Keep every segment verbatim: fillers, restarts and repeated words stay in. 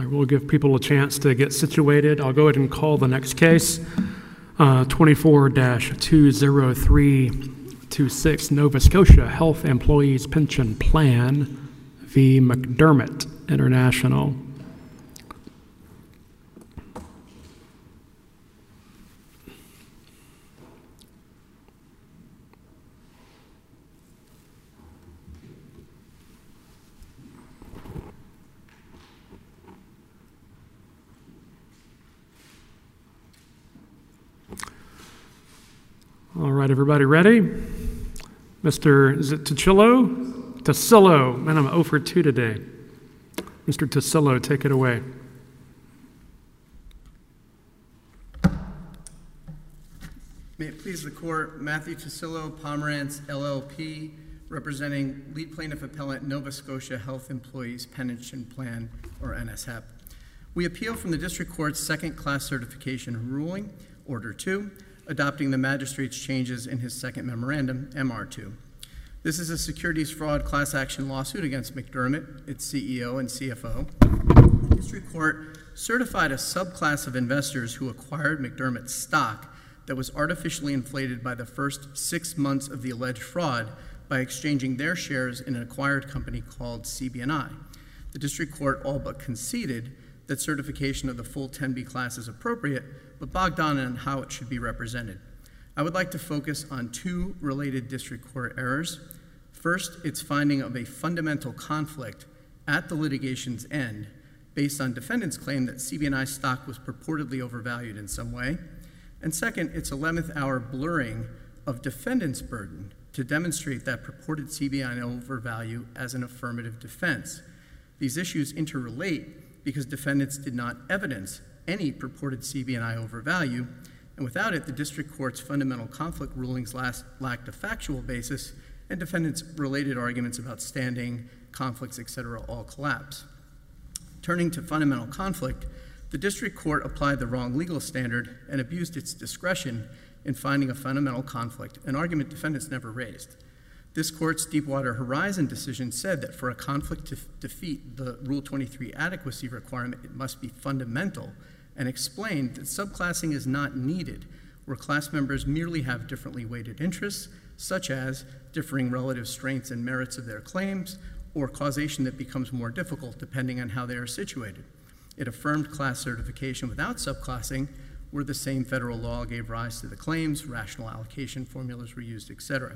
right, we'll give people a chance to get situated. I'll go ahead and call the next case, uh, twenty-four dash two zero three two six, Nova Scotia Health Employees Pension Plan v. McDermott International. All right, everybody ready? Mister Is it Tuccillo? Tuccillo. Man, I'm zero for two today. Mister Tuccillo, take it away. May it please the court, Matthew Tuccillo, Pomerantz, L L P, representing lead plaintiff appellant Nova Scotia Health Employees Pension Plan, or N S H E P. We appeal from the district court's second class certification ruling, Order two, adopting the magistrate's changes in his second memorandum, M R two. This is a securities fraud class action lawsuit against McDermott, its C E O and C F O. The district court certified a subclass of investors who acquired McDermott's stock that was artificially inflated by the first six months of the alleged fraud by exchanging their shares in an acquired company called C B N I. The district court all but conceded that certification of the full ten B class is appropriate, but bogged down on how it should be represented. I would like to focus on two related district court errors. First, its finding of a fundamental conflict at the litigation's end based on defendants' claim that C B N I stock was purportedly overvalued in some way. And second, its eleventh hour blurring of defendants' burden to demonstrate that purported C B N I overvalue as an affirmative defense. These issues interrelate because defendants did not evidence any purported C B N I overvalue, and without it, the district court's fundamental conflict rulings last, lacked a factual basis, and defendants' related arguments about standing, conflicts, et cetera, all collapse. Turning to fundamental conflict, the district court applied the wrong legal standard and abused its discretion in finding a fundamental conflict, an argument defendants never raised. This court's Deepwater Horizon decision said that for a conflict to defeat the Rule twenty-three adequacy requirement, it must be fundamental, and explained that subclassing is not needed, where class members merely have differently weighted interests, such as differing relative strengths and merits of their claims, or causation that becomes more difficult depending on how they are situated. It affirmed class certification without subclassing, where the same federal law gave rise to the claims, rational allocation formulas were used, et cetera.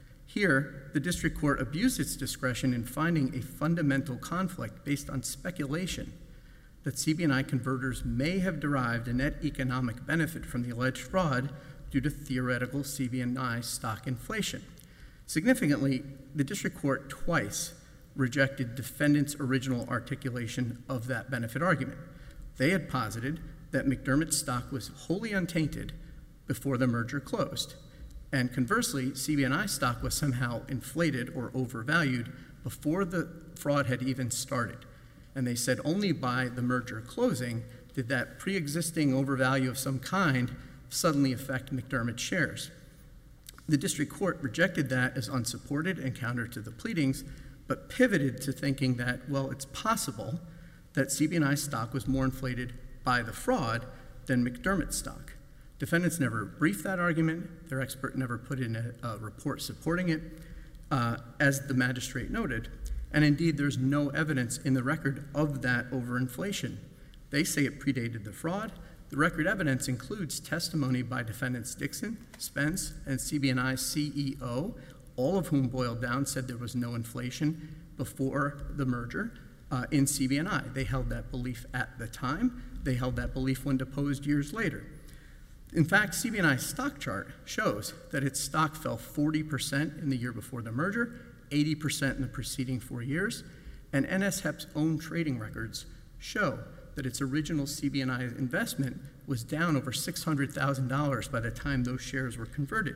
Here, the district court abused its discretion in finding a fundamental conflict based on speculation that C B N I converters may have derived a net economic benefit from the alleged fraud due to theoretical C B N I stock inflation. Significantly, the district court twice rejected defendants' original articulation of that benefit argument. They had posited that McDermott's stock was wholly untainted before the merger closed, and conversely, C B N I stock was somehow inflated or overvalued before the fraud had even started. And they said only by the merger closing did that pre-existing overvalue of some kind suddenly affect McDermott's shares. The district court rejected that as unsupported and counter to the pleadings, but pivoted to thinking that, well, it's possible that C B N I stock was more inflated by the fraud than McDermott's stock. Defendants never briefed that argument. Their expert never put in a, a report supporting it, uh, as the magistrate noted. And indeed, there's no evidence in the record of that overinflation. They say it predated the fraud. The record evidence includes testimony by defendants Dixon, Spence, and C B N I's C E O, all of whom boiled down said there was no inflation before the merger uh, in C B N I. They held that belief at the time. They held that belief when deposed years later. In fact, C B N I's stock chart shows that its stock fell forty percent in the year before the merger, eighty percent in the preceding four years, and N S H E P's own trading records show that its original C B N I investment was down over six hundred thousand dollars by the time those shares were converted.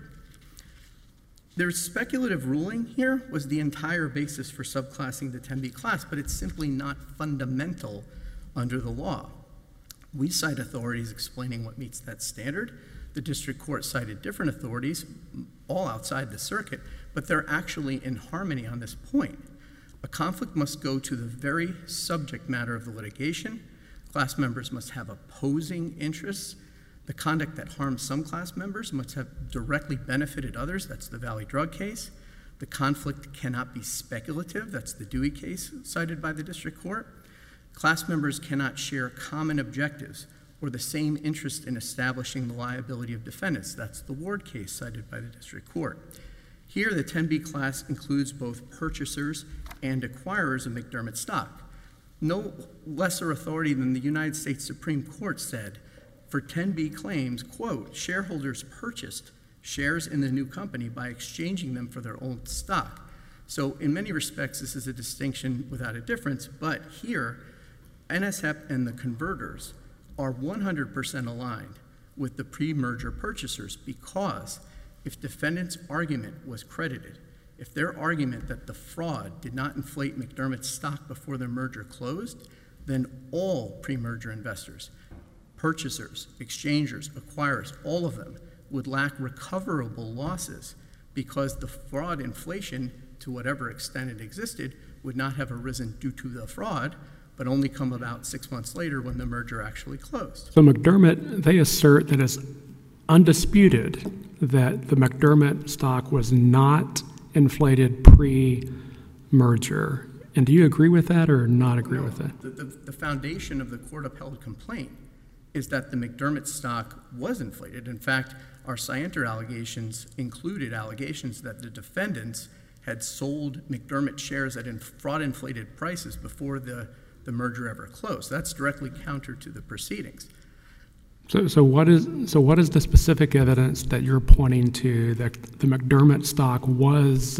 Their speculative ruling here was the entire basis for subclassing the ten B class, but it's simply not fundamental under the law. We cite authorities explaining what meets that standard. The district court cited different authorities, all outside the circuit, but they're actually in harmony on this point. A conflict must go to the very subject matter of the litigation. Class members must have opposing interests. The conduct that harms some class members must have directly benefited others. That's the Valley Drug case. The conflict cannot be speculative. That's the Dewey case cited by the district court. Class members cannot share common objectives or the same interest in establishing the liability of defendants. That's the Ward case cited by the district court. Here, the ten B class includes both purchasers and acquirers of McDermott stock. No lesser authority than the United States Supreme Court said for ten B claims, quote, shareholders purchased shares in the new company by exchanging them for their own stock. So in many respects, this is a distinction without a difference, but here, N S H E P and the converters are one hundred percent aligned with the pre-merger purchasers, because if defendants' argument was credited, if their argument that the fraud did not inflate McDermott's stock before the merger closed, then all pre-merger investors, purchasers, exchangers, acquirers, all of them would lack recoverable losses, because the fraud inflation, to whatever extent it existed, would not have arisen due to the fraud, but only come about six months later when the merger actually closed. So McDermott, they assert that it's undisputed that the McDermott stock was not inflated pre-merger. And do you agree with that or not agree No, with that? The, the, the foundation of the court-upheld complaint is that the McDermott stock was inflated. In fact, our scienter allegations included allegations that the defendants had sold McDermott shares at fraud-inflated prices before the, the merger ever closed. That's directly counter to the proceedings. So, so what is so what is the specific evidence that you're pointing to that the McDermott stock was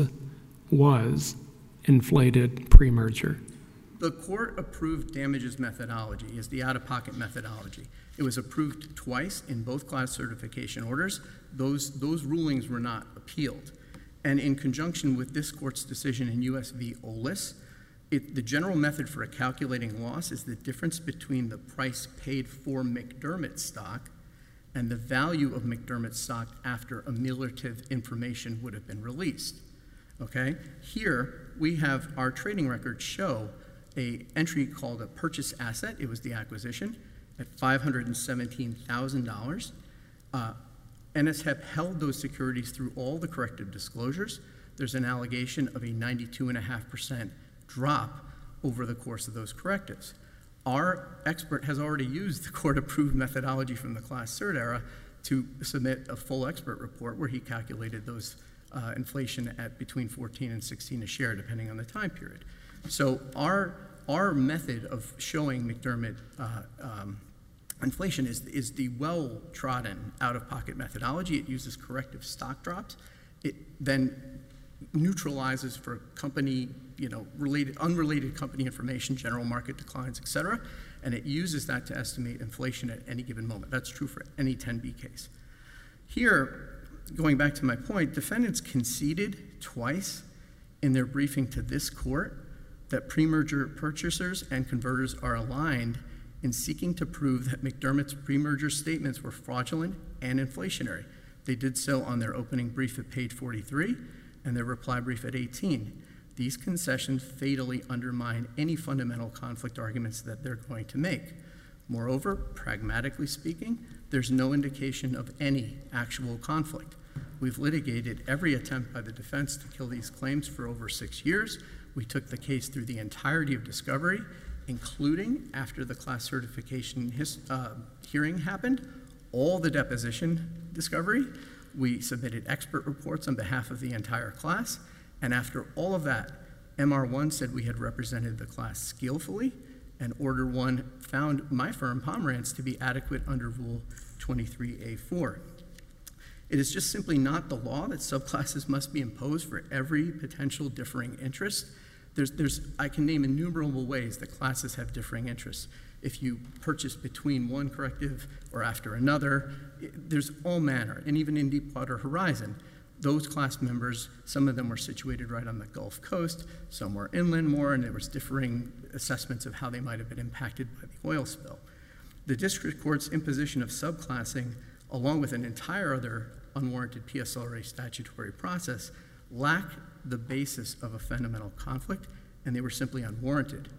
was inflated pre-merger? The court-approved damages methodology is the out-of-pocket methodology. It was approved twice in both class certification orders. Those, those rulings were not appealed. And in conjunction with this court's decision in U S v. Olis, it, the general method for calculating loss is the difference between the price paid for McDermott stock and the value of McDermott stock after ameliorative information would have been released. Okay? Here, we have our trading records show a entry called a purchase asset. It was the acquisition at five hundred seventeen thousand dollars. Uh, N S H E P held those securities through all the corrective disclosures. There's an allegation of a ninety-two point five percent drop over the course of those correctives. Our expert has already used the court-approved methodology from the class cert era to submit a full expert report where he calculated those uh, inflation at between fourteen and sixteen a share, depending on the time period. So our, our method of showing McDermott uh, um, inflation is, is the well-trodden out-of-pocket methodology. It uses corrective stock drops. It then neutralizes for company, you know, related, unrelated company information, general market declines, et cetera, and it uses that to estimate inflation at any given moment. That's true for any ten B case. Here, going back to my point, defendants conceded twice in their briefing to this court that pre-merger purchasers and converters are aligned in seeking to prove that McDermott's pre-merger statements were fraudulent and inflationary. They did so on their opening brief at page forty-three and their reply brief at eighteen. These concessions fatally undermine any fundamental conflict arguments that they're going to make. Moreover, pragmatically speaking, there's no indication of any actual conflict. We've litigated every attempt by the defense to kill these claims for over six years. We took the case through the entirety of discovery, including after the class certification his, uh, hearing happened, all the deposition discovery. We submitted expert reports on behalf of the entire class, and after all of that, M R one said we had represented the class skillfully, and Order one found my firm, Pomerantz, to be adequate under Rule twenty-three A four. It is just simply not the law that subclasses must be imposed for every potential differing interest. There's, there's, I can name innumerable ways that classes have differing interests. If you purchase between one corrective or after another, it, there's all manner. And even in Deepwater Horizon, those class members, some of them were situated right on the Gulf Coast, some were inland more, and there was differing assessments of how they might have been impacted by the oil spill. The district court's imposition of subclassing, along with an entire other unwarranted P S L R A statutory process, lack the basis of a fundamental conflict, and they were simply unwarranted.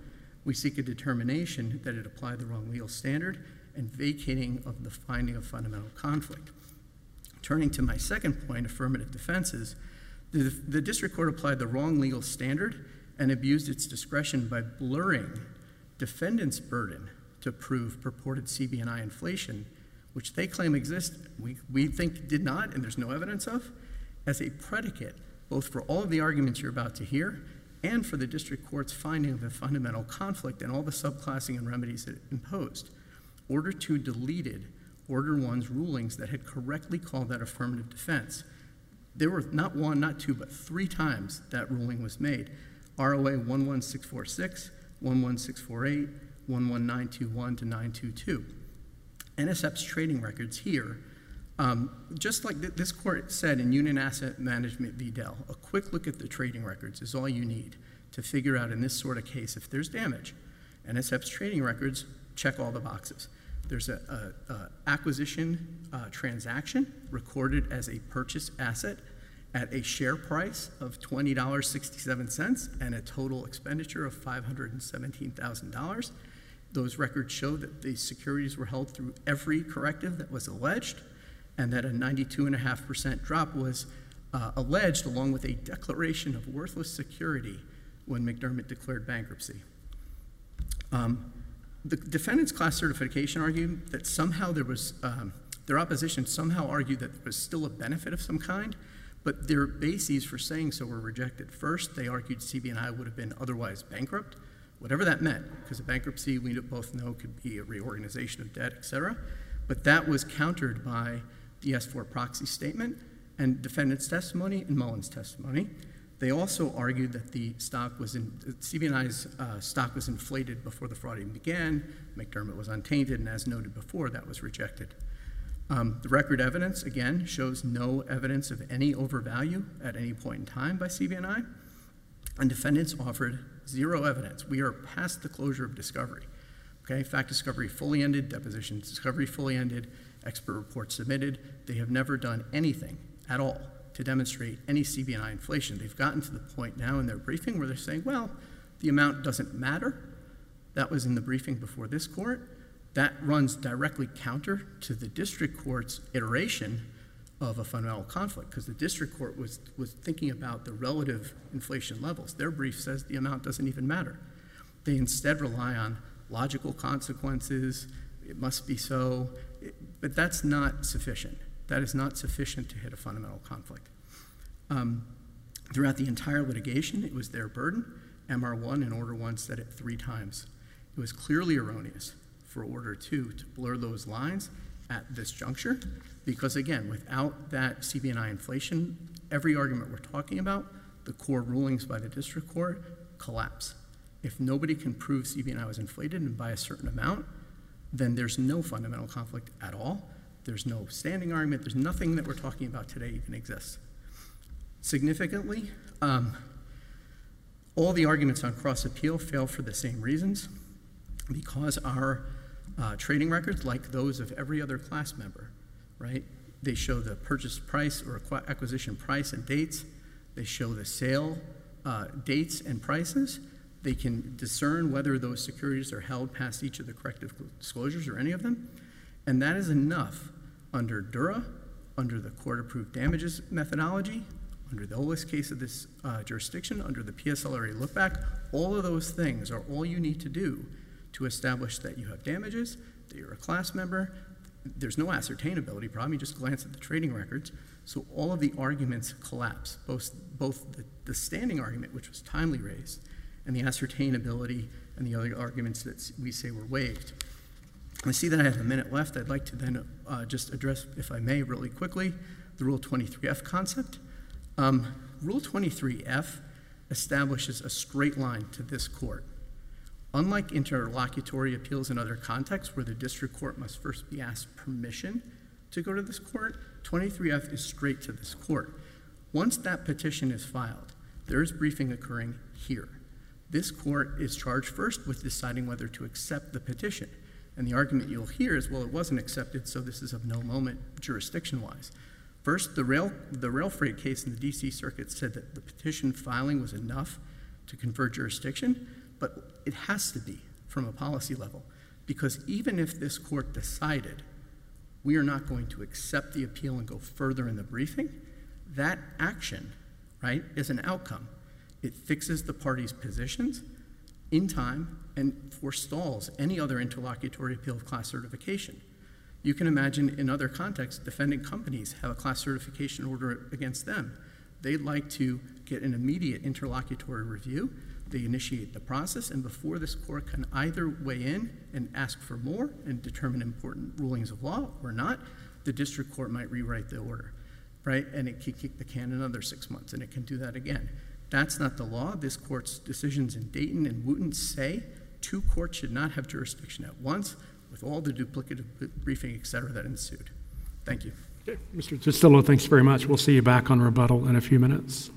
we seek a determination that it applied the wrong legal standard and vacating of the finding of fundamental conflict. Turning to my second point, affirmative defenses, the, the district court applied the wrong legal standard and abused its discretion by blurring defendants' burden to prove purported C B N I inflation, which they claim exists, we, we think did not, and there's no evidence of, as a predicate, both for all of the arguments you're about to hear and for the district court's finding of a fundamental conflict and all the subclassing and remedies it imposed. Order two deleted Order one's rulings that had correctly called that affirmative defense. There were not one, not two, but three times that ruling was made. R O A one one six four six, one one six four eight, one one nine two one to nine two two. N S F's trading records here, um, just like th this court said in Union Asset Management v. Dell, a quick look at the trading records is all you need to figure out in this sort of case if there's damage. N S F's trading records check all the boxes. There's a, a, a acquisition uh, transaction recorded as a purchase asset at a share price of twenty dollars and sixty-seven cents and a total expenditure of five hundred seventeen thousand dollars. Those records show that the securities were held through every corrective that was alleged and that a ninety-two point five percent drop was uh, alleged along with a declaration of worthless security when McDermott declared bankruptcy. Um, The defendant's class certification argued that somehow there was, um, their opposition somehow argued that there was still a benefit of some kind, but their bases for saying so were rejected. First, they argued C B N I would have been otherwise bankrupt, whatever that meant, because a bankruptcy, we both know, could be a reorganization of debt, et cetera. But that was countered by the S four proxy statement and defendant's testimony and Mullen's testimony. They also argued that the stock was in, C B N I's uh, stock was inflated before the fraud even began. McDermott was untainted, and as noted before, that was rejected. Um, the record evidence, again, shows no evidence of any overvalue at any point in time by C B N I, and defendants offered zero evidence. We are past the closure of discovery. Okay, fact discovery fully ended, deposition discovery fully ended, expert report submitted. They have never done anything at all to demonstrate any C B N I inflation. They've gotten to the point now in their briefing where they're saying, well, the amount doesn't matter. That was in the briefing before this court. That runs directly counter to the district court's iteration of a fundamental conflict, because the district court was, was thinking about the relative inflation levels. Their brief says the amount doesn't even matter. They instead rely on logical consequences, it must be so, it, but that's not sufficient. That is not sufficient to hit a fundamental conflict. Um, throughout the entire litigation, it was their burden. M R one and Order one said it three times. It was clearly erroneous for Order two to blur those lines at this juncture, because again, without that C B N I inflation, every argument we're talking about, the core rulings by the district court, collapse. If nobody can prove C B N I was inflated and by a certain amount, then there's no fundamental conflict at all. There's no standing argument. There's nothing that we're talking about today even exists. Significantly, um, all the arguments on cross-appeal fail for the same reasons, because our uh, trading records, like those of every other class member, right? They show the purchase price or acquisition price and dates. They show the sale uh, dates and prices. They can discern whether those securities are held past each of the corrective disclosures or any of them. And that is enough under Dura, under the court-approved damages methodology, under the oldest case of this uh, jurisdiction, under the P S L R A lookback. All of those things are all you need to do to establish that you have damages, that you're a class member. There's no ascertainability problem. You just glance at the trading records. So all of the arguments collapse, both, both the, the standing argument, which was timely raised, and the ascertainability and the other arguments that we say were waived. I see that I have a minute left. I'd like to then uh, just address, if I may, really quickly, the Rule twenty-three F concept. Um, Rule twenty-three F establishes a straight line to this court. Unlike interlocutory appeals in other contexts where the district court must first be asked permission to go to this court, twenty-three F is straight to this court. Once that petition is filed, there is briefing occurring here. This court is charged first with deciding whether to accept the petition. And the argument you'll hear is, well, it wasn't accepted, so this is of no moment jurisdiction-wise. First, the rail, the rail freight case in the D C Circuit said that the petition filing was enough to confer jurisdiction. but it has to be from a policy level, because even if this court decided we are not going to accept the appeal and go further in the briefing, that action, right, is an outcome. It fixes the parties' positions in time and forestalls any other interlocutory appeal of class certification. You can imagine in other contexts, defending companies have a class certification order against them. They'd like to get an immediate interlocutory review. They initiate the process, and before this court can either weigh in and ask for more and determine important rulings of law or not, the district court might rewrite the order, right? And it can kick the can another six months, and it can do that again. That's not the law. This court's decisions in Dayton and Wooten say two courts should not have jurisdiction at once with all the duplicative briefing, et cetera, that ensued. Thank you. Okay. Mister Justillo, thanks very much. We'll see you back on rebuttal in a few minutes.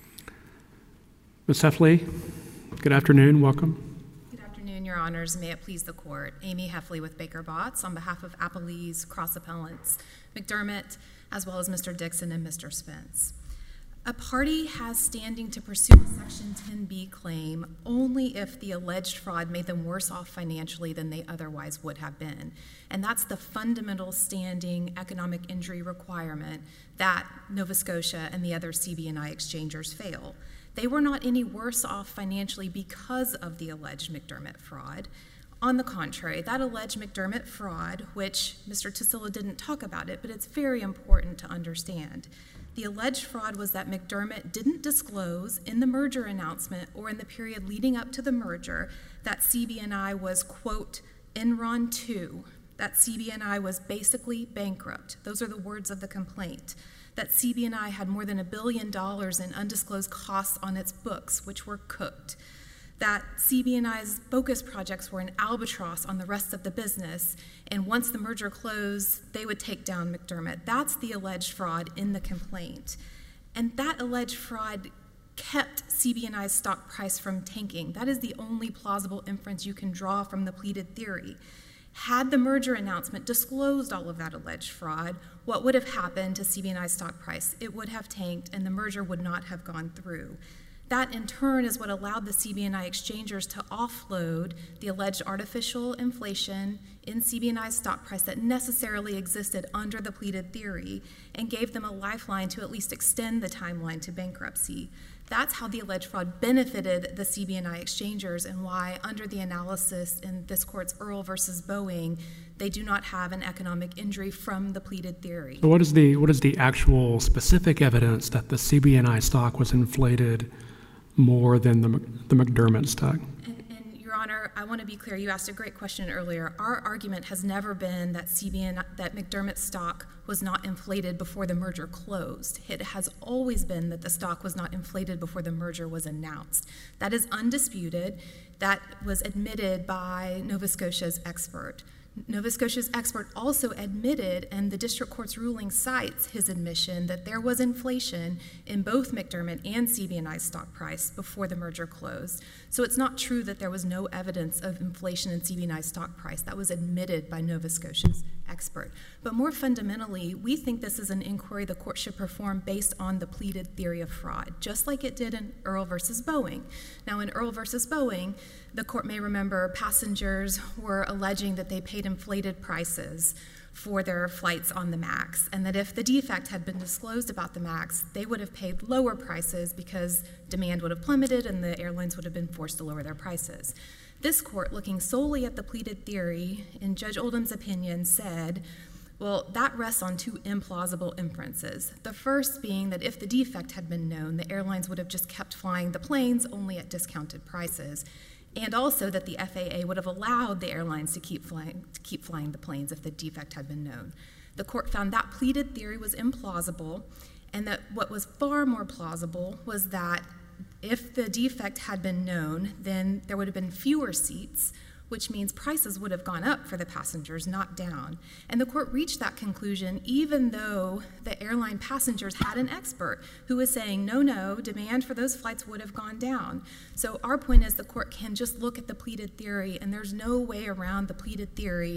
Miz Heffley, good afternoon. Welcome. Good afternoon, Your Honors. May it please the Court. Amy Heffley with Baker Botts on behalf of Appellee's Cross Appellants McDermott, as well as Mister Dixon and Mister Spence. A party has standing to pursue a Section ten B claim only if the alleged fraud made them worse off financially than they otherwise would have been. And that's the fundamental standing economic injury requirement that Nova Scotia and the other C B N I exchangers fail. They were not any worse off financially because of the alleged McDermott fraud. On the contrary, that alleged McDermott fraud, which Mister Tisilla didn't talk about it, but it's very important to understand. The alleged fraud was that McDermott didn't disclose in the merger announcement or in the period leading up to the merger that C B N I was, quote, Enron two, that C B N I was basically bankrupt. Those are the words of the complaint. That C B N I had more than a billion dollars in undisclosed costs on its books, which were cooked. That C B N I's focus projects were an albatross on the rest of the business, and once the merger closed, they would take down McDermott. That's the alleged fraud in the complaint. And that alleged fraud kept C B N I's stock price from tanking. That is the only plausible inference you can draw from the pleaded theory. Had the merger announcement disclosed all of that alleged fraud, what would have happened to C B N I's stock price? It would have tanked, and the merger would not have gone through. That, in turn, is what allowed the C B N I exchangers to offload the alleged artificial inflation in C B N I's stock price that necessarily existed under the pleaded theory and gave them a lifeline to at least extend the timeline to bankruptcy. That's how the alleged fraud benefited the C B N I exchangers, and why, under the analysis in this court's Earl versus Boeing, they do not have an economic injury from the pleaded theory. So what is the what is the actual specific evidence that the C B N I stock was inflated more than the the McDermott stock? And, and Your Honor, I want to be clear. You asked a great question earlier. Our argument has never been that C B N I, that McDermott stock was not inflated before the merger closed. It has always been that the stock was not inflated before the merger was announced. That is undisputed. That was admitted by Nova Scotia's expert. Nova Scotia's expert also admitted, and the district court's ruling cites his admission, that there was inflation in both McDermott and C B N I's stock price before the merger closed. So it's not true that there was no evidence of inflation in C B N I's stock price. That was admitted by Nova Scotia's expert. But more fundamentally, we think this is an inquiry the court should perform based on the pleaded theory of fraud, just like it did in Earl versus Boeing. Now, in Earl versus Boeing, the court may remember passengers were alleging that they paid inflated prices for their flights on the MAX, and that if the defect had been disclosed about the MAX, they would have paid lower prices because demand would have plummeted and the airlines would have been forced to lower their prices. This court, looking solely at the pleaded theory, in Judge Oldham's opinion, said, well, that rests on two implausible inferences. The first being that if the defect had been known, the airlines would have just kept flying the planes only at discounted prices, and also that the F A A would have allowed the airlines to keep flying, to keep flying the planes if the defect had been known. The court found that pleaded theory was implausible, and that what was far more plausible was that if the defect had been known, then there would have been fewer seats, which means prices would have gone up for the passengers, not down. And the court reached that conclusion even though the airline passengers had an expert who was saying, no, no, demand for those flights would have gone down. So our point is the court can just look at the pleaded theory, and there's no way around the pleaded theory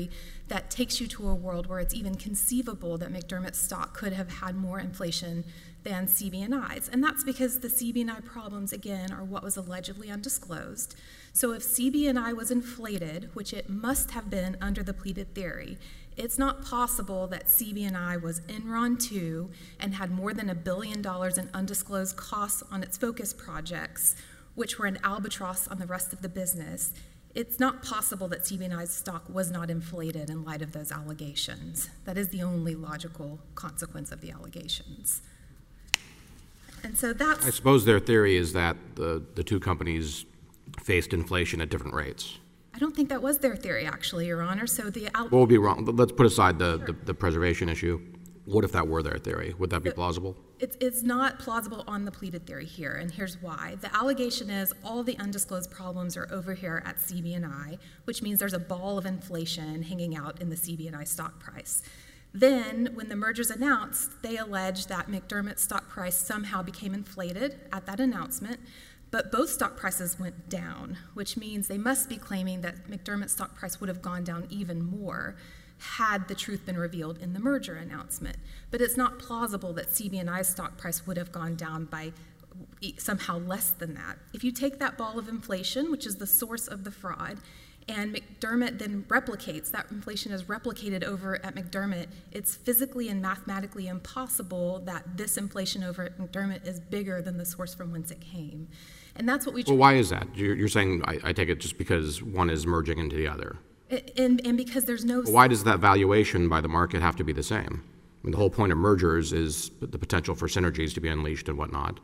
that takes you to a world where it's even conceivable that McDermott's stock could have had more inflation than C B N I's. And that's because the C B N I problems, again, are what was allegedly undisclosed. So if C B N I was inflated, which it must have been under the pleaded theory, it's not possible that C B N I was Enron two and had more than a billion dollars in undisclosed costs on its focus projects, which were an albatross on the rest of the business. It's not possible that C B N I's stock was not inflated in light of those allegations. That is the only logical consequence of the allegations. And so that's... I suppose their theory is that the, the two companies faced inflation at different rates. I don't think that was their theory, actually, Your Honor. So the... Al- What would be wrong? Let's put aside the, the, the preservation issue. What if that were their theory? Would that be plausible? It's, it's not plausible on the pleaded theory here, and here's why. The allegation is all the undisclosed problems are over here at C B N I, which means there's a ball of inflation hanging out in the C B N I stock price. Then, when the merger's announced, they allege that McDermott's stock price somehow became inflated at that announcement, but both stock prices went down, which means they must be claiming that McDermott's stock price would have gone down even more had the truth been revealed in the merger announcement. But it's not plausible that C B N I's stock price would have gone down by somehow less than that. If you take that ball of inflation, which is the source of the fraud, and McDermott then replicates, that inflation is replicated over at McDermott, it's physically and mathematically impossible that this inflation over at McDermott is bigger than the source from whence it came. And that's what we... Well, why is that? You're, you're saying, I, I take it just because one is merging into the other. And, and because there's no... Well, why does that valuation by the market have to be the same? I mean, the whole point of mergers is the potential for synergies to be unleashed and whatnot.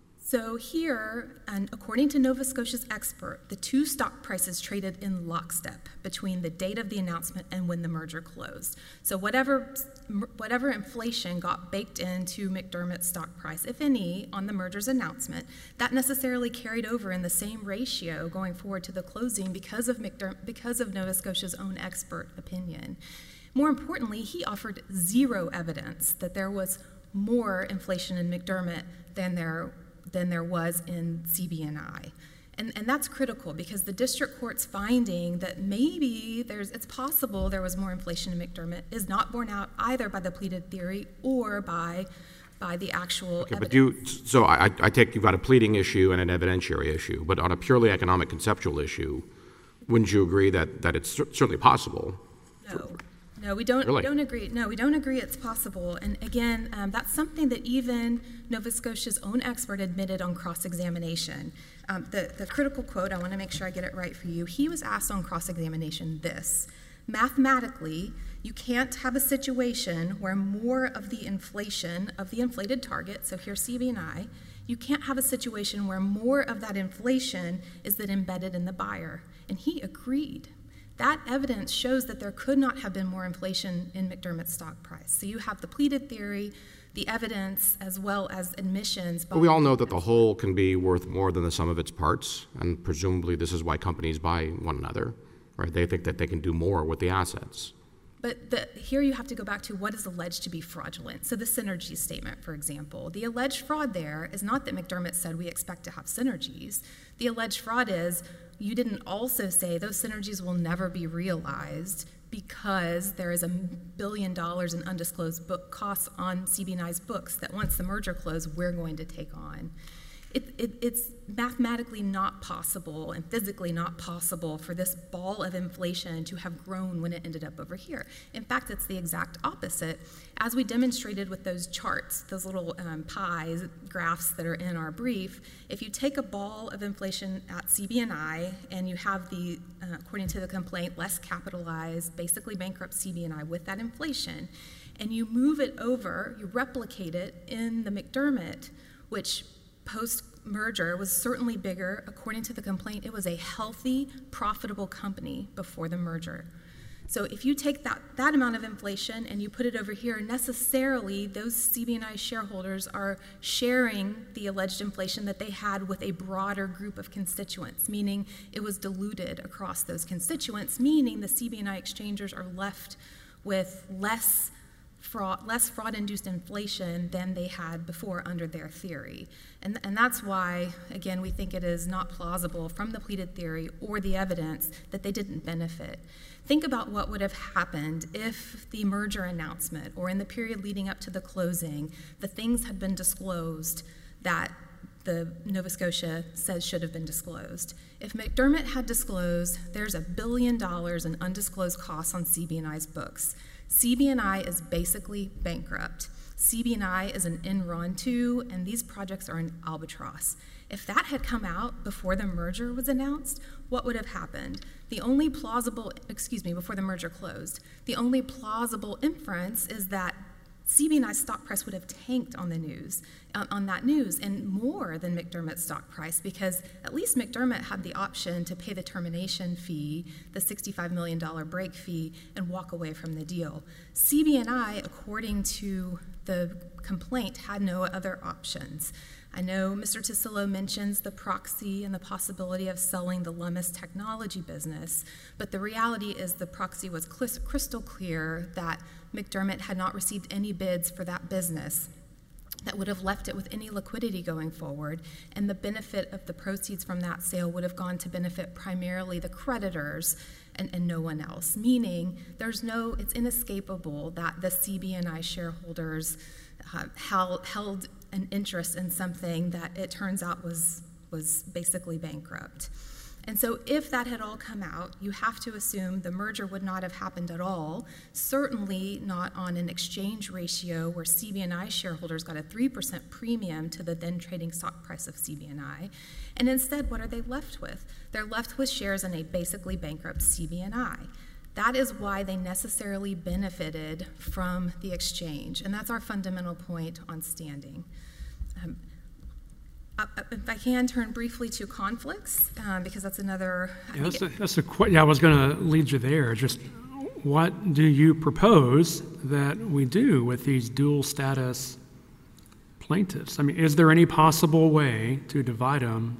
So here, and according to Nova Scotia's expert, the two stock prices traded in lockstep between the date of the announcement and when the merger closed. So whatever, whatever inflation got baked into McDermott's stock price, if any, on the merger's announcement, that necessarily carried over in the same ratio going forward to the closing because of McDermott, because of Nova Scotia's own expert opinion. More importantly, he offered zero evidence that there was more inflation in McDermott than there than there was in C B N I. And, and that's critical because the district court's finding that maybe there's, it's possible there was more inflation in McDermott is not borne out either by the pleaded theory or by, by the actual Okay, evidence. but you, so I, I take you've got a pleading issue and an evidentiary issue, but on a purely economic conceptual issue, wouldn't you agree that, that it's cer- certainly possible? No. For, No, we don't, really? we don't agree. No, we don't agree it's possible. And again, um, that's something that even Nova Scotia's own expert admitted on cross-examination. Um, the, the critical quote, I want to make sure I get it right for you. He was asked on cross-examination this: mathematically, you can't have a situation where more of the inflation of the inflated target, so here's C B N I, you can't have a situation where more of that inflation is then embedded in the buyer. And he agreed. That evidence shows that there could not have been more inflation in McDermott's stock price. So you have the pleaded theory, the evidence, as well as admissions. But we all know that the whole can be worth more than the sum of its parts, and presumably this is why companies buy one another, right? They think that they can do more with the assets. But the, here you have to go back to what is alleged to be fraudulent. So the synergy statement, for example. The alleged fraud there is not that McDermott said we expect to have synergies. The alleged fraud is you didn't also say those synergies will never be realized because there is a billion dollars in undisclosed book costs on C B N I's books that once the merger closed, we're going to take on. It, it, it's mathematically not possible and physically not possible for this ball of inflation to have grown when it ended up over here. In fact, it's the exact opposite. As we demonstrated with those charts, those little um, pies, graphs that are in our brief, if you take a ball of inflation at C B N I and you have the, uh, according to the complaint, less capitalized, basically bankrupt C B N I with that inflation, and you move it over, you replicate it in the McDermott, which post-merger was certainly bigger. According to the complaint, it was a healthy, profitable company before the merger. So if you take that, that amount of inflation and you put it over here, necessarily those C B N I shareholders are sharing the alleged inflation that they had with a broader group of constituents, meaning it was diluted across those constituents, meaning the C B N I exchangers are left with less fraud, less fraud-induced inflation than they had before under their theory. And, and that's why, again, we think it is not plausible from the pleaded theory or the evidence that they didn't benefit. Think about what would have happened if the merger announcement or in the period leading up to the closing, the things had been disclosed that the Nova Scotia says should have been disclosed. If McDermott had disclosed there's a billion dollars in undisclosed costs on C B and I's books, C B and I is basically bankrupt. C B and I is an Enron two, and these projects are an albatross. If that had come out before the merger was announced, what would have happened? The only plausible, excuse me, before the merger closed, the only plausible inference is that C B and I's stock price would have tanked on the news, uh, on that news, and more than McDermott's stock price, because at least McDermott had the option to pay the termination fee, the sixty-five million dollars break fee, and walk away from the deal. C B and I, according to the complaint, had no other options. I know Mister Tisillo mentions the proxy and the possibility of selling the Lummis technology business, but the reality is the proxy was crystal clear that McDermott had not received any bids for that business that would have left it with any liquidity going forward, and the benefit of the proceeds from that sale would have gone to benefit primarily the creditors and, and no one else, meaning there's no, it's inescapable that the C B and I shareholders uh, held, held an interest in something that it turns out was, was basically bankrupt. And so if that had all come out, you have to assume the merger would not have happened at all, certainly not on an exchange ratio where C B and I shareholders got a three percent premium to the then trading stock price of C B and I. And instead, what are they left with? They're left with shares in a basically bankrupt C B and I. That is why they necessarily benefited from the exchange. And that's our fundamental point on standing. Um, If I can turn briefly to conflicts, um, because that's another. Yeah, that's a, that's a qu- yeah, I was going to lead you there. Just what do you propose that we do with these dual status plaintiffs? I mean, is there any possible way to divide them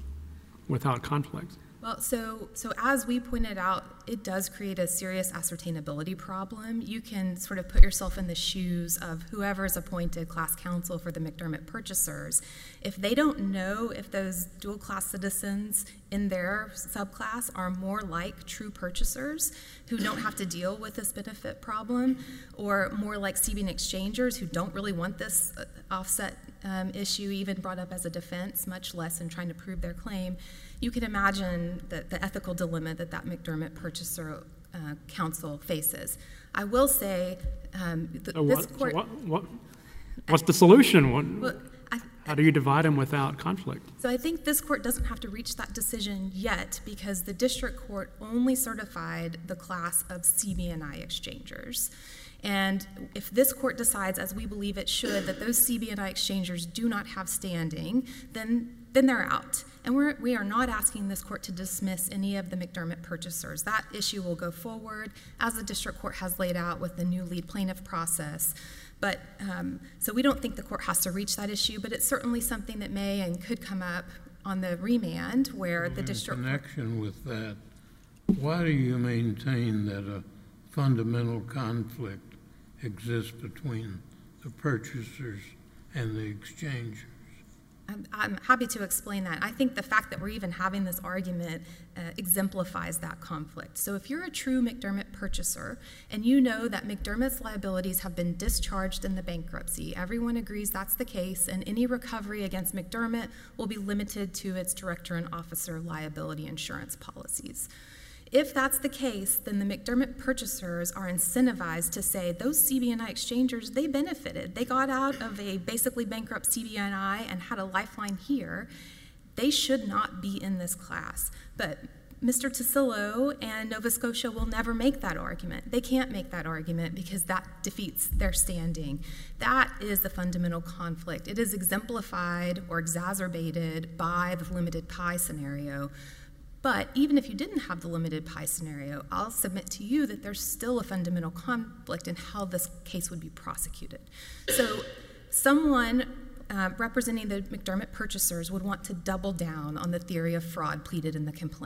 without conflict? Well, so so as we pointed out, it does create a serious ascertainability problem. You can sort of put yourself in the shoes of whoever is appointed class counsel for the McDermott purchasers. If they don't know if those dual class citizens in their subclass are more like true purchasers who don't have to deal with this benefit problem, or more like C B and exchangers who don't really want this offset um, issue even brought up as a defense, much less in trying to prove their claim, you can imagine the, the ethical dilemma that that McDermott purchaser uh, counsel faces. I will say um, th- So this what, court. so what, what, what's the solution? What, well, I, how do you divide them without conflict? So I think this court doesn't have to reach that decision yet because the district court only certified the class of C B and I exchangers. And if this court decides, as we believe it should, that those C B and I exchangers do not have standing, then then they're out. And we're, we are not asking this court to dismiss any of the McDermott purchasers. That issue will go forward as the district court has laid out with the new lead plaintiff process. But um, so we don't think the court has to reach that issue, but it's certainly something that may and could come up on the remand where well, the district in court. connection with that, why do you maintain that a fundamental conflict exists between the purchasers and the exchangers? I'm, I'm happy to explain that. I think the fact that we're even having this argument uh, exemplifies that conflict. So if you're a true McDermott purchaser and you know that McDermott's liabilities have been discharged in the bankruptcy, everyone agrees that's the case, and any recovery against McDermott will be limited to its director and officer liability insurance policies. If that's the case, then the McDermott purchasers are incentivized to say those C B and I exchangers, they benefited. They got out of a basically bankrupt C B and I and had a lifeline here. They should not be in this class. But Mister Tisillo and Nova Scotia will never make that argument. They can't make that argument because that defeats their standing. That is the fundamental conflict. It is exemplified or exacerbated by the limited pie scenario. But even if you didn't have the limited pie scenario, I'll submit to you that there's still a fundamental conflict in how this case would be prosecuted. So someone uh, representing the McDermott purchasers would want to double down on the theory of fraud pleaded in the complaint.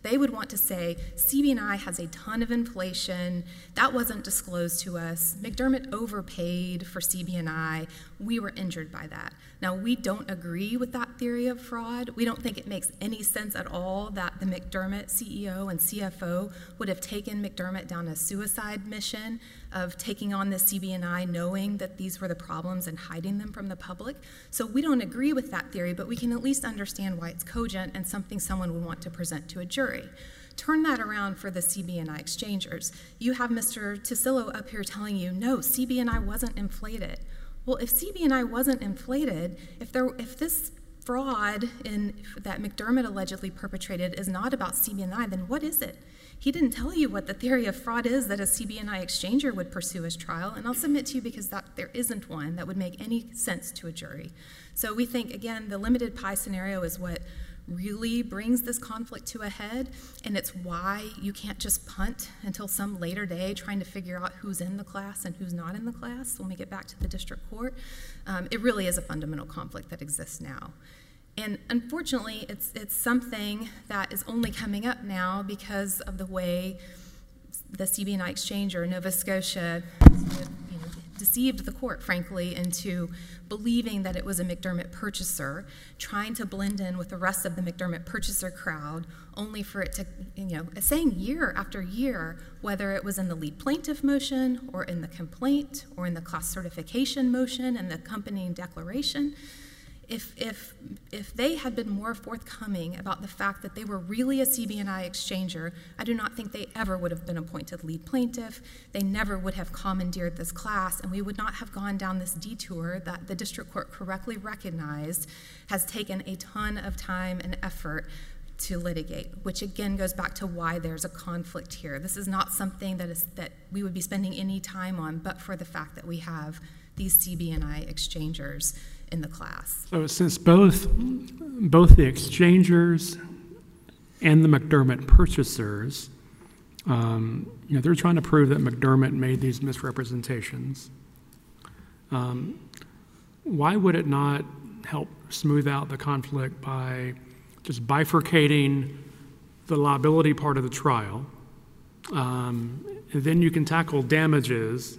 They would want to say, C B and I has a ton of inflation. That wasn't disclosed to us. McDermott overpaid for C B and I. We were injured by that. Now, we don't agree with that theory of fraud. We don't think it makes any sense at all that the McDermott C E O and C F O would have taken McDermott down a suicide mission of taking on the C B and I, knowing that these were the problems and hiding them from the public. So we don't agree with that theory, but we can at least understand why it's cogent and something someone would want to present to a jury. Turn that around for the C B and I exchangers. You have Mister Tisillo up here telling you, no, C B and I wasn't inflated. Well, if C B and I wasn't inflated, if there, if this fraud in, that McDermott allegedly perpetrated is not about C B and I, then what is it? He didn't tell you what the theory of fraud is that a C B and I exchanger would pursue as trial, and I'll submit to you because that there isn't one that would make any sense to a jury. So we think, again, the limited pie scenario is what really brings this conflict to a head, and it's why you can't just punt until some later day trying to figure out who's in the class and who's not in the class when we get back to the district court. Um, it really is a fundamental conflict that exists now. And unfortunately, it's, it's something that is only coming up now because of the way the C B and I exchanger, Nova Scotia, you know, deceived the court, frankly, into believing that it was a McDermott purchaser, trying to blend in with the rest of the McDermott purchaser crowd, only for it to, you know, saying year after year, whether it was in the lead plaintiff motion or in the complaint or in the class certification motion and the accompanying declaration, If, if, if they had been more forthcoming about the fact that they were really a C B and I exchanger, I do not think they ever would have been appointed lead plaintiff. They never would have commandeered this class, and we would not have gone down this detour that the district court correctly recognized has taken a ton of time and effort to litigate, which again goes back to why there's a conflict here. This is not something that is that we would be spending any time on, but for the fact that we have these C B and I exchangers in the class. So since both both the exchangers and the McDermott purchasers, um, you know, they're trying to prove that McDermott made these misrepresentations, um, why would it not help smooth out the conflict by just bifurcating the liability part of the trial, um, and then you can tackle damages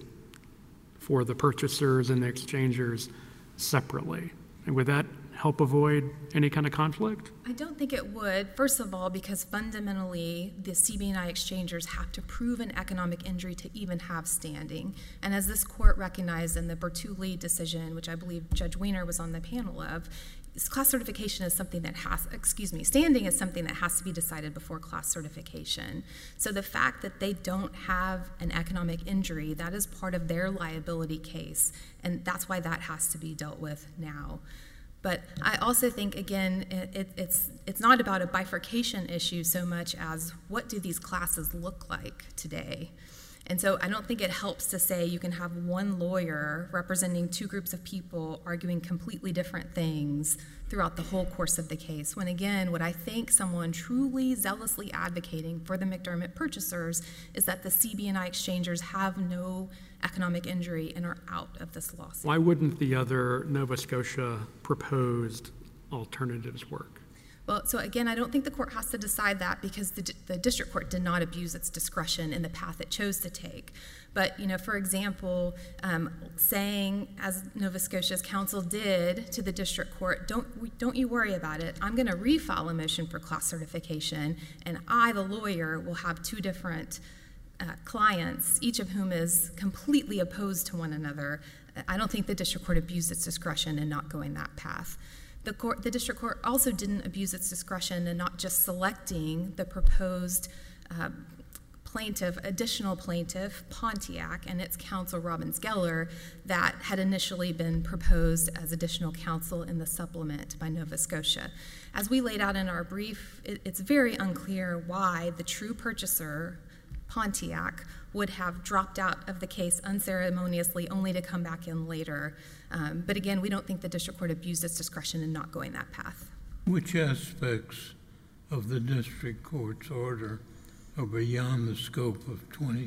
for the purchasers and the exchangers separately? And would that help avoid any kind of conflict? I don't think it would, first of all, because fundamentally the C B and I exchangers have to prove an economic injury to even have standing. And as this court recognized in the Bertulli decision, which I believe Judge Wiener was on the panel of, class certification is something that has, excuse me, standing is something that has to be decided before class certification. So the fact that they don't have an economic injury, that is part of their liability case, and that's why that has to be dealt with now. But I also think, again, it, it, it's, it's not about a bifurcation issue so much as what do these classes look like today? And so I don't think it helps to say you can have one lawyer representing two groups of people arguing completely different things throughout the whole course of the case, when again, what I think someone truly zealously advocating for the McDermott purchasers is that the C B and I exchangers have no economic injury and are out of this lawsuit. Why wouldn't the other Nova Scotia proposed alternatives work? Well, so again, I don't think the court has to decide that because the, the district court did not abuse its discretion in the path it chose to take. But, you know, for example, um, saying, as Nova Scotia's counsel did to the district court, don't, don't you worry about it. I'm going to refile a motion for class certification, and I, the lawyer, will have two different uh, clients, each of whom is completely opposed to one another. I don't think the district court abused its discretion in not going that path. The, court, the district court also didn't abuse its discretion in not just selecting the proposed uh, plaintiff, additional plaintiff, Pontiac, and its counsel, Robin Skeller, that had initially been proposed as additional counsel in the supplement by Nova Scotia. As we laid out in our brief, it, it's very unclear why the true purchaser, Pontiac, would have dropped out of the case unceremoniously only to come back in later. Um, but again, we don't think the district court abused its discretion in not going that path. Which aspects of the district court's order are beyond the scope of twenty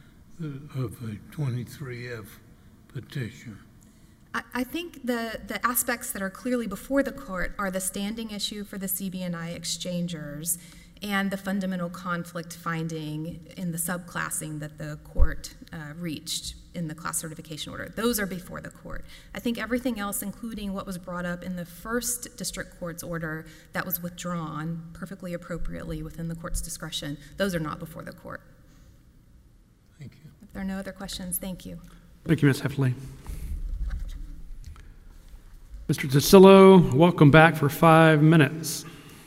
of a twenty-three F petition? I, I think the, the aspects that are clearly before the court are the standing issue for the C B and I exchangers and the fundamental conflict finding in the subclassing that the court uh, reached in the class certification order. Those are before the court. I think everything else, including what was brought up in the first district court's order that was withdrawn perfectly appropriately within the court's discretion, those are not before the court. Thank you. If there are no other questions, thank you. Thank you, Miz Heffley. Mister Tasillo, welcome back for five minutes.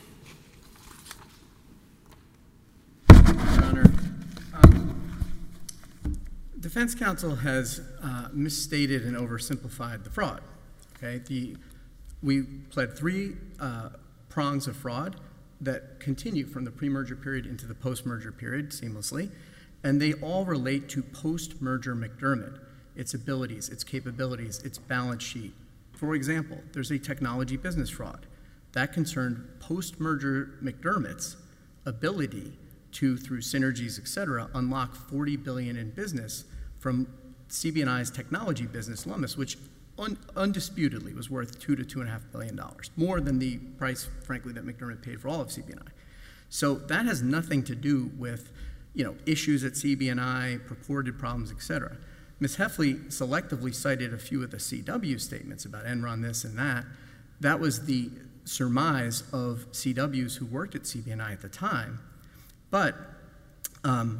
Your Honor, um, defense counsel has uh, misstated and oversimplified the fraud. Okay, the we pled three uh, prongs of fraud that continue from the pre-merger period into the post-merger period seamlessly, and they all relate to post-merger McDermott, its abilities, its capabilities, its balance sheet. For example, there's a technology business fraud that concerned post-merger McDermott's ability to, through synergies, et cetera, unlock forty billion dollars in business from C B N I's technology business, Lummus, which un undisputedly was worth two to two and a half billion dollars, more than the price, frankly, that McDermott paid for all of C B N I. So that has nothing to do with, you know, issues at C B N I, purported problems, et cetera. Miz Heffley selectively cited a few of the C W statements about Enron this and that. That was the surmise of C Ws who worked at C B N I at the time. But um,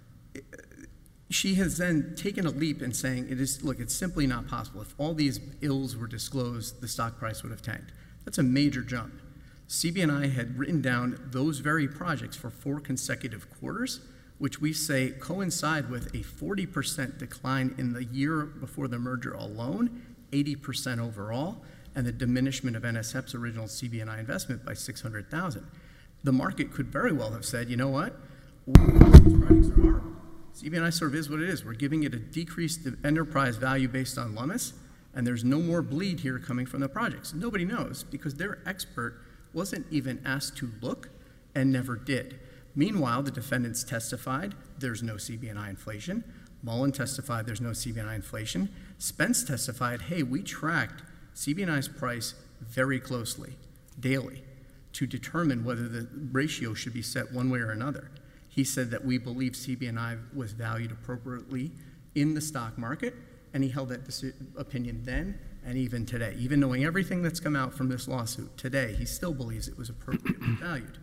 she has then taken a leap in saying, it is, look, it's simply not possible. If all these ills were disclosed, the stock price would have tanked. That's a major jump. C B N I had written down those very projects for four consecutive quarters, which we say coincide with a forty percent decline in the year before the merger alone, eighty percent overall, and the diminishment of N S F's original C B N I investment by six hundred thousand dollars. The market could very well have said, you know what, these projects are horrible. C B N I sort of is what it is. We're giving it a decreased enterprise value based on Lummus, and there's no more bleed here coming from the projects. Nobody knows because their expert wasn't even asked to look and never did. Meanwhile, the defendants testified there's no C B N I inflation. Mullen testified there's no C B N I inflation. Spence testified, hey, we tracked C B N I's price very closely, daily, to determine whether the ratio should be set one way or another. He said that we believe C B N I was valued appropriately in the stock market, and he held that opinion then and even today. Even knowing everything that's come out from this lawsuit today, he still believes it was appropriately valued.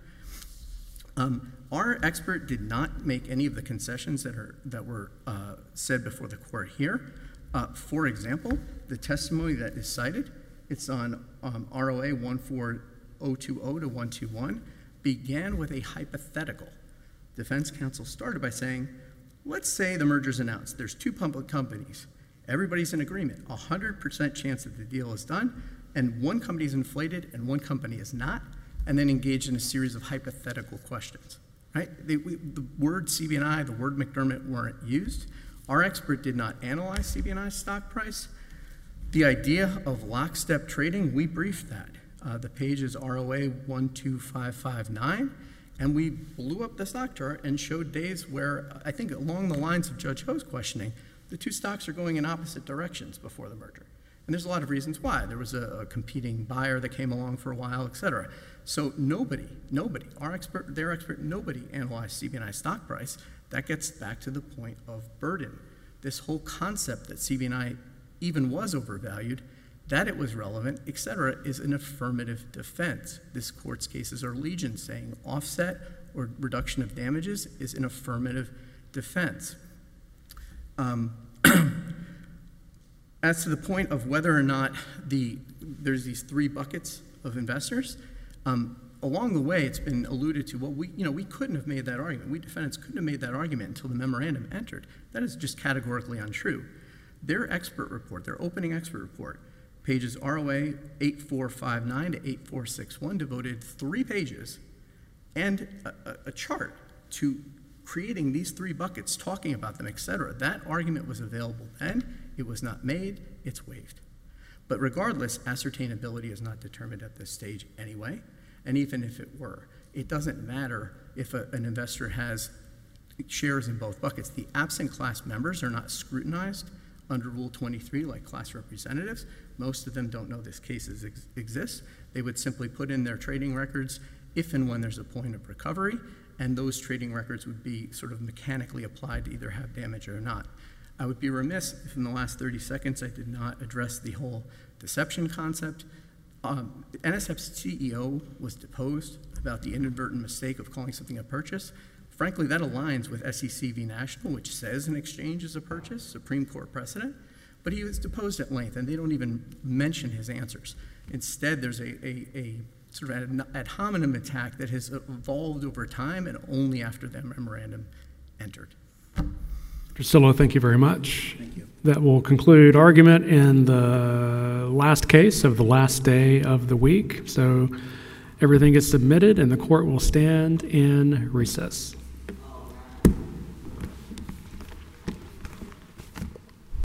Um, our expert did not make any of the concessions that, are, that were uh, said before the court here. Uh, for example, the testimony that is cited, it's on um, R O A one four zero two zero to one two one, began with a hypothetical. Defense counsel started by saying, let's say the merger's announced. There's two public companies. Everybody's in agreement. one hundred percent chance that the deal is done, and one company is inflated and one company is not, and then engaged in a series of hypothetical questions. Right? They, we, the word C B N I, the word McDermott weren't used. Our expert did not analyze C B N I's stock price. The idea of lockstep trading, we briefed that. Uh, the page is R O A one two five five nine, and we blew up the stock chart and showed days where, I think along the lines of Judge Ho's questioning, the two stocks are going in opposite directions before the merger. And there's a lot of reasons why. There was a, a competing buyer that came along for a while, et cetera. So nobody, nobody, our expert, their expert, nobody analyzed C B N I stock price. That gets back to the point of burden. This whole concept that C B N I even was overvalued, that it was relevant, et cetera, is an affirmative defense. This court's cases are legion, saying offset or reduction of damages is an affirmative defense. Um, As to the point of whether or not the, there's these three buckets of investors, um, along the way it's been alluded to, well, we, you know, we couldn't have made that argument. We defendants couldn't have made that argument until the memorandum entered. That is just categorically untrue. Their expert report, their opening expert report, pages R O A eight four five nine to eight four six one, devoted three pages and a, a, a chart to creating these three buckets, talking about them, et cetera. That argument was available then. It was not made. It's waived. But regardless, ascertainability is not determined at this stage anyway. And even if it were, it doesn't matter if a, an investor has shares in both buckets. The absent class members are not scrutinized under Rule twenty-three like class representatives. Most of them don't know this case ex exists. They would simply put in their trading records if and when there's a point of recovery, and those trading records would be sort of mechanically applied to either have damage or not. I would be remiss if in the last thirty seconds I did not address the whole deception concept. Um, N S F's C E O was deposed about the inadvertent mistake of calling something a purchase. Frankly, that aligns with S E C v. National, which says an exchange is a purchase, Supreme Court precedent. But he was deposed at length, and they don't even mention his answers. Instead, there's a, a, a sort of ad, ad hominem attack that has evolved over time and only after that memorandum entered. Mister Sillo, thank you very much. Thank you. That will conclude argument in the last case of the last day of the week. So everything is submitted, and the court will stand in recess.